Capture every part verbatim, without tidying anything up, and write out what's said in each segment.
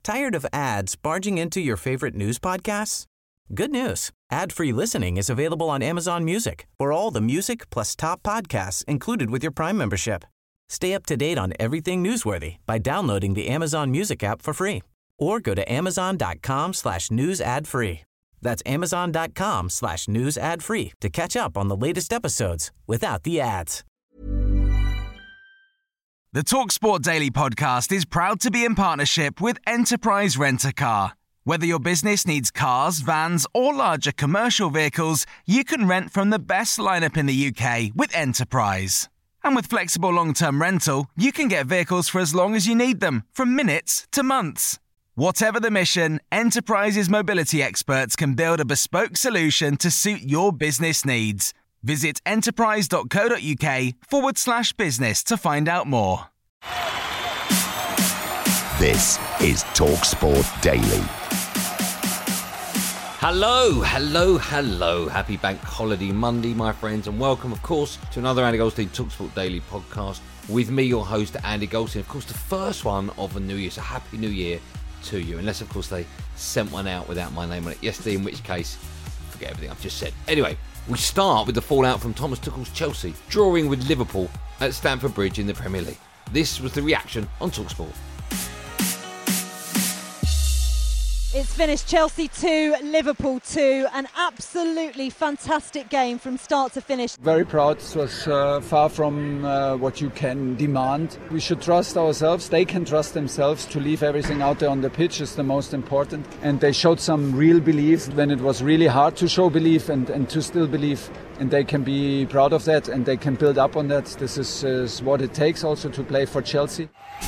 Tired of ads barging into your favorite news podcasts? Good news. Ad-free listening is available on Amazon Music for all the music plus top podcasts included with your Prime membership. Stay up to date on everything newsworthy by downloading the Amazon Music app for free or go to amazon.com slash news ad free. That's amazon.com slash news ad free to catch up on the latest episodes without the ads. The TalkSport Daily podcast is proud to be in partnership with Enterprise Rent-A-Car. Whether your business needs cars, vans, or larger commercial vehicles, you can rent from the best lineup in the U K with Enterprise. And with flexible long-term rental, you can get vehicles for as long as you need them, from minutes to months. Whatever the mission, Enterprise's mobility experts can build a bespoke solution to suit your business needs. Visit enterprise.co.uk forward slash business to find out more. This is TalkSport Daily. Hello, hello, hello. Happy Bank Holiday Monday, my friends, and welcome, of course, to another Andy Goldstein TalkSport Daily podcast with me, your host, Andy Goldstein. Of course, the first one of the new year, so Happy New Year to you, unless, of course, they sent one out without my name on it yesterday, in which case, forget everything I've just said. Anyway, we start with the fallout from Thomas Tuchel's Chelsea, drawing with Liverpool at Stamford Bridge in the Premier League. This was the reaction on TalkSport. It's finished Chelsea two, Liverpool two. An absolutely fantastic game from start to finish. Very proud. It was uh, far from uh, what you can demand. We should trust ourselves. They can trust themselves. To leave everything out there on the pitch is the most important. And they showed some real belief when it was really hard to show belief and, and to still believe. And they can be proud of that and they can build up on that. This is, is what it takes also to play for Chelsea.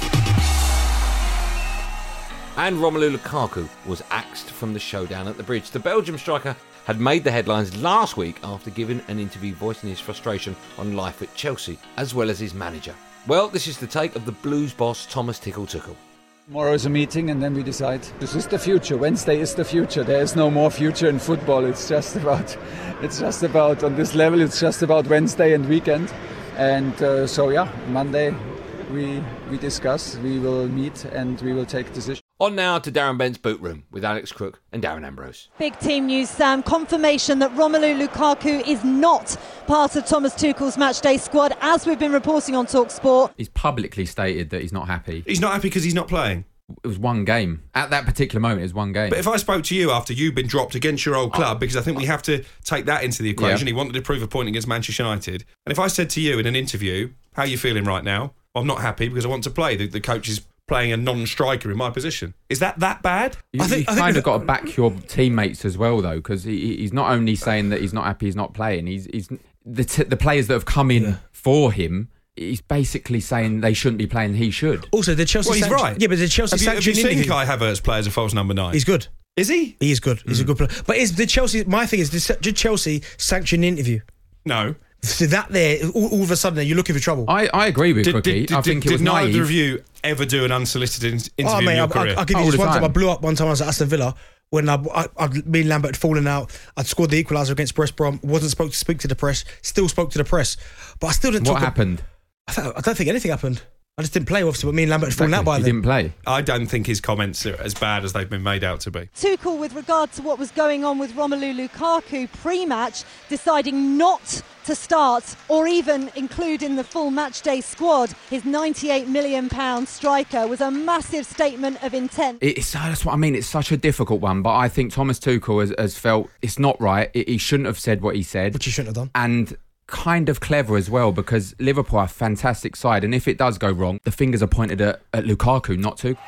And Romelu Lukaku was axed from the showdown at the bridge. The Belgium striker had made the headlines last week after giving an interview voicing his frustration on life at Chelsea, as well as his manager. Well, this is the take of the Blues boss Thomas Tickle Tuchel. Tomorrow is a meeting and then we decide. This is the future. Wednesday is the future. There is no more future in football. It's just about, it's just about, on this level, it's just about Wednesday and weekend. And uh, so, yeah, Monday we we discuss, we will meet and we will take decisions. On now to Darren Bent's boot room with Alex Crook and Darren Ambrose. Big team news, Sam. Confirmation that Romelu Lukaku is not part of Thomas Tuchel's matchday squad, as we've been reporting on TalkSport. He's publicly stated that he's not happy. He's not happy because he's not playing. It was one game. At that particular moment, it was one game. But if I spoke to you after you've been dropped against your old club, because I think we have to take that into the equation. Yeah. He wanted to prove a point against Manchester United. And if I said to you in an interview, how are you feeling right now? Well, I'm not happy because I want to play. The, the coach is playing a non-striker in my position. Is that that bad? You, I think, you I kind think of got to back your teammates as well, though, because he, he's not only saying that he's not happy, he's not playing. He's, he's the t- the players that have come in yeah. for him. He's basically saying they shouldn't be playing. He should. Also, the Chelsea. Well, he's sanction- right. Yeah, but the Chelsea. Have you, sanction have you seen interview- Kai Havertz play as a false number nine? He's good. Is he? He is good. He's mm. a good player. But is the Chelsea? My thing is, did Chelsea sanction the interview? No. So that there, all, all of a sudden, you're looking for trouble. I, I agree with Crookie. I think did, it was did neither naive. of you ever do an unsolicited interview oh, mate, in your I, career? I, I'll give you All this the one time. time. I blew up one time I was at Aston Villa when I, I, I, me and Lambert had fallen out. I'd scored the equaliser against West Brom. Wasn't supposed to speak to the press. Still spoke to the press. But I still didn't What talk happened? I, th- I don't think anything happened. I just didn't play, obviously, but me and Lambert had fallen Exactly. out by You then. didn't play. I don't think his comments are as bad as they've been made out to be. Tuchel, with regard to what was going on with Romelu Lukaku pre-match, deciding not to start or even include in the full matchday squad his ninety-eight million pounds striker was a massive statement of intent. It's, that's what I mean. It's such a difficult one, but I think Thomas Tuchel has, has felt it's not right. He shouldn't have said what he said. Which he shouldn't have done. And kind of clever as well, because Liverpool are a fantastic side, and if it does go wrong, the fingers are pointed at, at Lukaku, not Tuchel.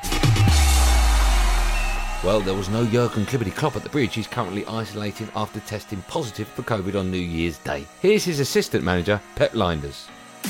Well, there was no Jurgen Klippity Klopp at the bridge. He's currently isolating after testing positive for COVID on New Year's Day. Here's his assistant manager, Pep Lijnders.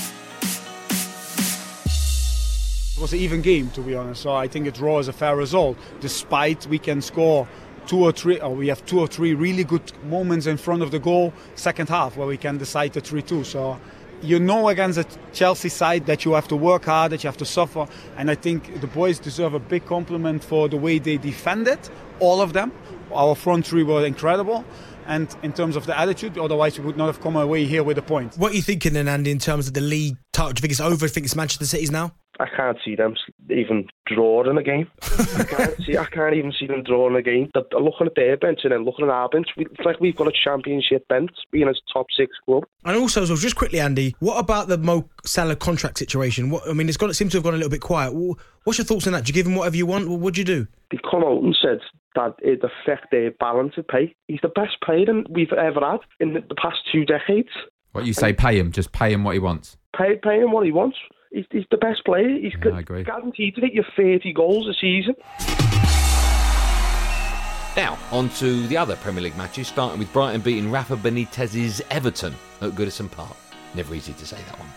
It was an even game, to be honest, so I think a draw is a fair result, despite we can score two or three, or we have two or three really good moments in front of the goal second half where we can decide the three two. So you know against a Chelsea side that you have to work hard, that you have to suffer, and I think the boys deserve a big compliment for the way they defended, all of them. Our front three were incredible, and in terms of the attitude, otherwise we would not have come away here with a point. What are you thinking then, Andy, in terms of the league title? Do you think it's over? Do you think it's Manchester City's now? I can't see them even drawing a game. I can't see. I can't even see them drawing a game. They're looking at their bench and then looking at our bench. It's like we've got a championship bench, being a top six club. And also, so just quickly, Andy, what about the Mo Salah contract situation? What I mean, it's got it seems to have gone a little bit quiet. What's your thoughts on that? Do you give him whatever you want? What would you do? They come out and said that it affect their balance of pay. He's the best player we've ever had in the past two decades. What you say? Pay him. Just pay him what he wants. Pay, pay him what he wants. He's, he's the best player. He's yeah, I agree. guaranteed to hit you thirty goals a season. Now, on to the other Premier League matches, starting with Brighton beating Rafa Benitez's Everton at Goodison Park. Never easy to say that one.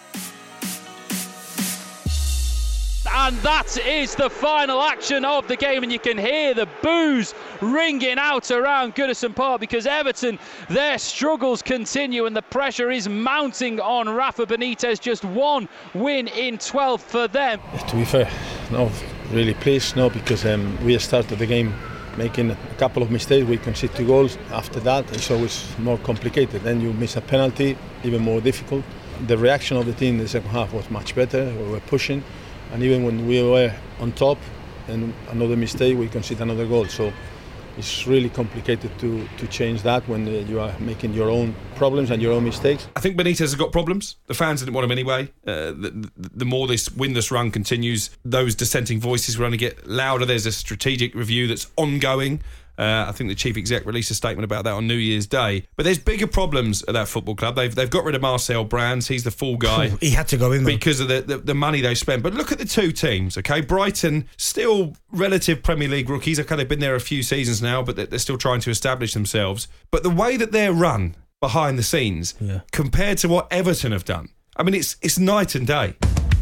And that is the final action of the game, and you can hear the boos ringing out around Goodison Park because Everton, their struggles continue and the pressure is mounting on Rafa Benitez. Just one win in twelve for them. To be fair, no, really pleased, no, because um, we started the game making a couple of mistakes. We conceded two goals. After that, it's always more complicated. Then you miss a penalty, even more difficult. The reaction of the team in the second half was much better. We were pushing. And even when we were on top and another mistake, we concede another goal. So it's really complicated to, to change that when uh, you are making your own problems and your own mistakes. I think Benitez has got problems. The fans didn't want him anyway. Uh, the, the more this win-less run continues, those dissenting voices will only get louder. There's a strategic review that's ongoing. Uh, I think the chief exec released a statement about that on New Year's Day. But there's bigger problems at that football club. They've they've got rid of Marcel Brands. He's the fall guy. He had to go in there because of the, the, the money they spent. But look at the two teams, okay? Brighton, still relative Premier League rookies. Okay, they've been there a few seasons now, but they're still trying to establish themselves. But the way that they're run behind the scenes, yeah. compared to what Everton have done, I mean, it's it's night and day.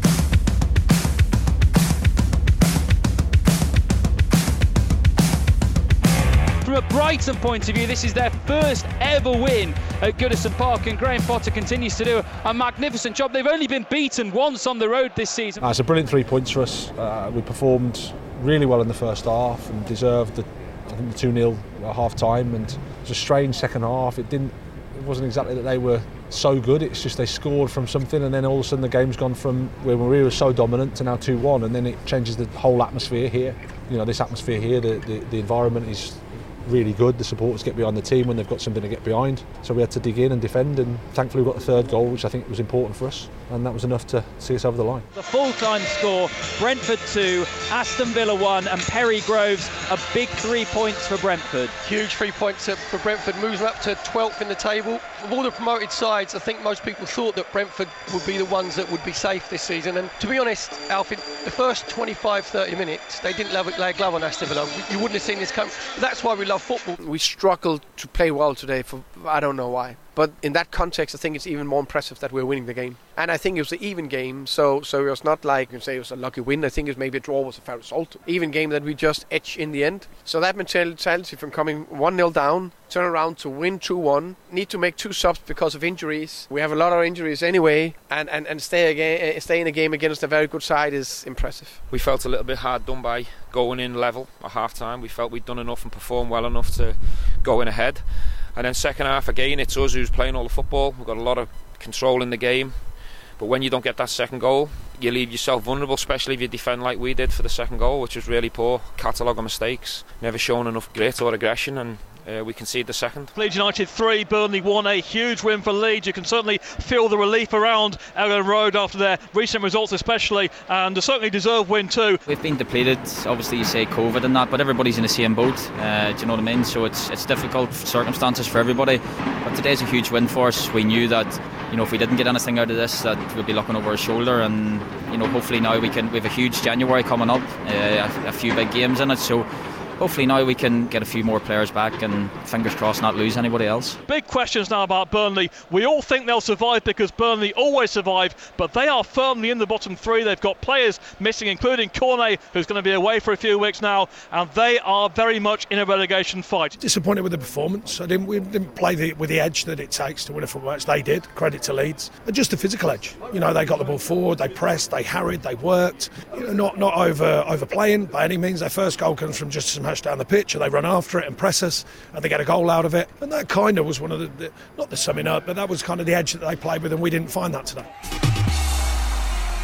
From a Brighton point of view, this is their first ever win at Goodison Park, and Graham Potter continues to do a magnificent job. They've only been beaten once on the road this season. Uh, it's a brilliant three points for us. Uh, we performed really well in the first half and deserved the, I think, the two nil at half time, and it was a strange second half. It didn't it wasn't exactly that they were so good, it's just they scored from something, and then all of a sudden the game's gone from where we were so dominant to now two one, and then it changes the whole atmosphere here. You know, this atmosphere here, the, the, the environment is really good. The supporters get behind the team when they've got something to get behind. So we had to dig in and defend, and thankfully we got the third goal, which I think was important for us, and that was enough to see us over the line. The full-time score, Brentford two, Aston Villa one, and Perry Groves a big three points for Brentford. Huge three points for Brentford, moves them up to twelfth in the table. Of all the promoted sides, I think most people thought that Brentford would be the ones that would be safe this season, and to be honest, Alfred, the first twenty-five thirty minutes they didn't lay a glove on Aston Villa. You wouldn't have seen this come. That's why we love football. We struggled to play well today, for I don't know why. But in that context, I think it's even more impressive that we're winning the game. And I think it was an even game, so so it was not like you can say it was a lucky win. I think it was maybe a draw was a fair result. Even game that we just edged in the end. So that mentality from coming one nil down, turn around to win two one, need to make two subs because of injuries. We have a lot of injuries anyway, and, and, and stay, again, stay in a game against a very good side is impressive. We felt a little bit hard done by going in level at half time. We felt we'd done enough and performed well enough to go in ahead. And then second half again, it's us who's playing all the football. We've got a lot of control in the game. But when you don't get that second goal, you leave yourself vulnerable, especially if you defend like we did for the second goal, which was really poor. Catalogue of mistakes, never shown enough grit or aggression, and uh, we conceded the second. Leeds United three, Burnley one, a huge win for Leeds. You can certainly feel the relief around Elland Road after their recent results especially, and a certainly deserved win too. We've been depleted, obviously you say COVID and that, but everybody's in the same boat, uh, do you know what I mean? So it's it's difficult circumstances for everybody, but today's a huge win for us. We knew that, you know, if we didn't get anything out of this, that we'd be looking over our shoulder, and you know, hopefully now we can. We have a huge January coming up, uh, a, a few big games in it, so hopefully now we can get a few more players back and fingers crossed not lose anybody else. Big questions now about Burnley. We all think they'll survive because Burnley always survive, but they are firmly in the bottom three. They've got players missing, including Cornet, who's going to be away for a few weeks now, and they are very much in a relegation fight. Disappointed with the performance. I didn't, we didn't play the, with the edge that it takes to win a football match. They did. Credit to Leeds. And just the physical edge. You know, they got the ball forward, they pressed, they harried, they worked. You know, not not over overplaying by any means. Their first goal comes from just a smash down the pitch, and they run after it and press us, and they get a goal out of it. And that kind of was one of the, the not the summing up, but that was kind of the edge that they played with, and we didn't find that today.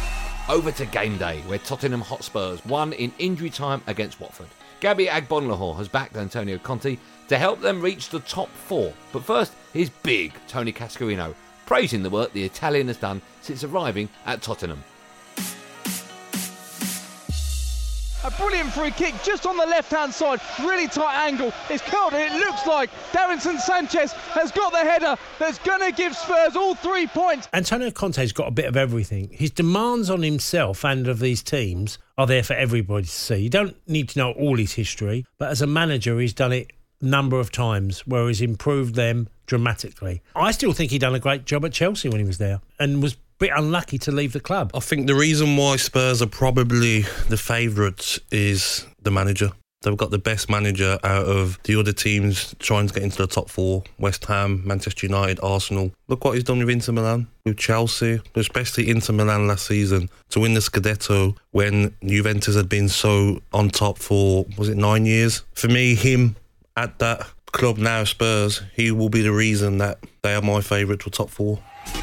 Over to game day, where Tottenham Hotspurs won in injury time against Watford. Gabby Agbonlahor has backed Antonio Conte to help them reach the top four. But first, here's big Tony Cascarino, praising the work the Italian has done since arriving at Tottenham. A brilliant free kick just on the left-hand side, really tight angle. It's curled and it looks like Davinson Sanchez has got the header that's going to give Spurs all three points. Antonio Conte's got a bit of everything. His demands on himself and of these teams are there for everybody to see. You don't need to know all his history, but as a manager, he's done it a number of times where he's improved them dramatically. I still think he done a great job at Chelsea when he was there and was bit unlucky to leave the club. I think the reason why Spurs are probably the favourites is the manager. They've got the best manager out of the other teams trying to get into the top four. West Ham, Manchester United, Arsenal. Look what he's done with Inter Milan, with Chelsea, especially Inter Milan last season, to win the Scudetto when Juventus had been so on top for, was it nine years? For me, him at that club now, Spurs, he will be the reason that they are my favourite to top four.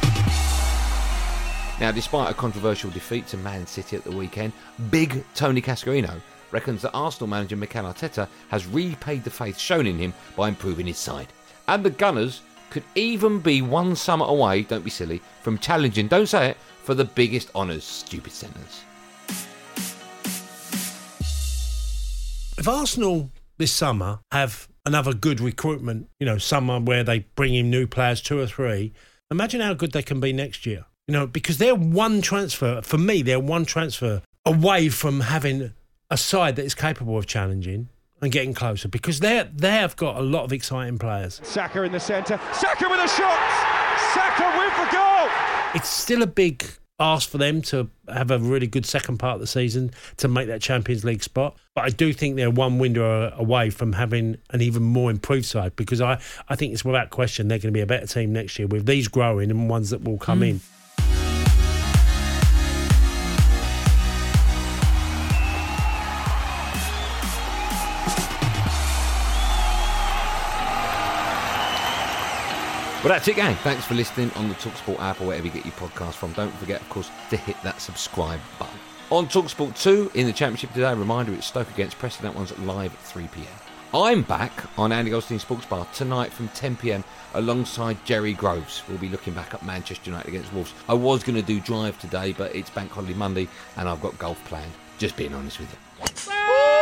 Now, despite a controversial defeat to Man City at the weekend, big Tony Cascarino reckons that Arsenal manager Mikel Arteta has repaid the faith shown in him by improving his side. And the Gunners could even be one summer away, don't be silly, from challenging, don't say it, for the biggest honours, stupid centres. If Arsenal this summer have another good recruitment, you know, summer where they bring in new players, two or three, imagine how good they can be next year. You know, because they're one transfer, for me, they're one transfer away from having a side that is capable of challenging and getting closer, because they they have got a lot of exciting players. Saka in the centre, Saka with a shot, Saka with the goal. It's still a big ask for them to have a really good second part of the season to make that Champions League spot, but I do think they're one window away from having an even more improved side, because I, I think it's without question they're going to be a better team next year with these growing and ones that will come mm. in. Well, that's it, gang. Thanks for listening on the TalkSport app or wherever you get your podcast from. Don't forget, of course, to hit that subscribe button. On TalkSport two, in the Championship today, reminder, it's Stoke against Preston. That one's live at three p.m. I'm back on Andy Goldstein Sports Bar tonight from ten p.m. alongside Jerry Groves. We'll be looking back at Manchester United against Wolves. I was going to do Drive today, but it's Bank Holiday Monday and I've got golf planned. Just being honest with you.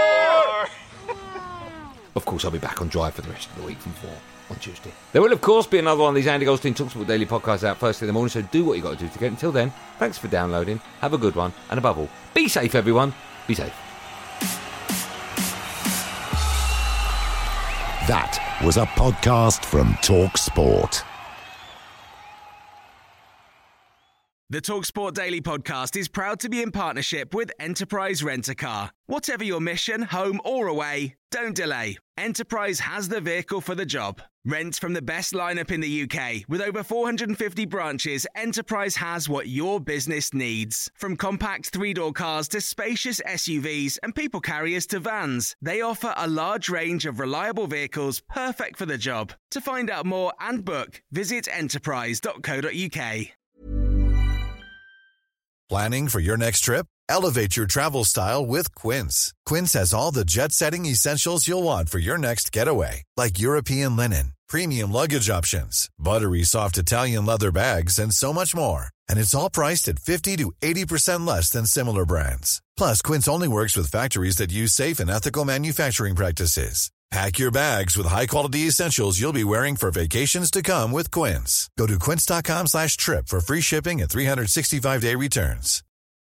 Of course, I'll be back on Drive for the rest of the week from four on Tuesday. There will, of course, be another one of these Andy Goldstein TalkSport Daily podcasts out first thing in the morning, so do what you got to do to get it. Until then, thanks for downloading. Have a good one. And above all, be safe, everyone. Be safe. That was a podcast from TalkSport. The TalkSport Daily podcast is proud to be in partnership with Enterprise Rent-A-Car. Whatever your mission, home or away, don't delay. Enterprise has the vehicle for the job. Rent from the best lineup in the U K. With over four hundred fifty branches, Enterprise has what your business needs. From compact three-door cars to spacious S U Vs and people carriers to vans, they offer a large range of reliable vehicles perfect for the job. To find out more and book, visit enterprise dot co dot uk. Planning for your next trip? Elevate your travel style with Quince. Quince has all the jet-setting essentials you'll want for your next getaway, like European linen, premium luggage options, buttery soft Italian leather bags, and so much more. And it's all priced at fifty to eighty percent less than similar brands. Plus, Quince only works with factories that use safe and ethical manufacturing practices. Pack your bags with high-quality essentials you'll be wearing for vacations to come with Quince. Go to quince dot com slash trip for free shipping and three sixty-five day returns.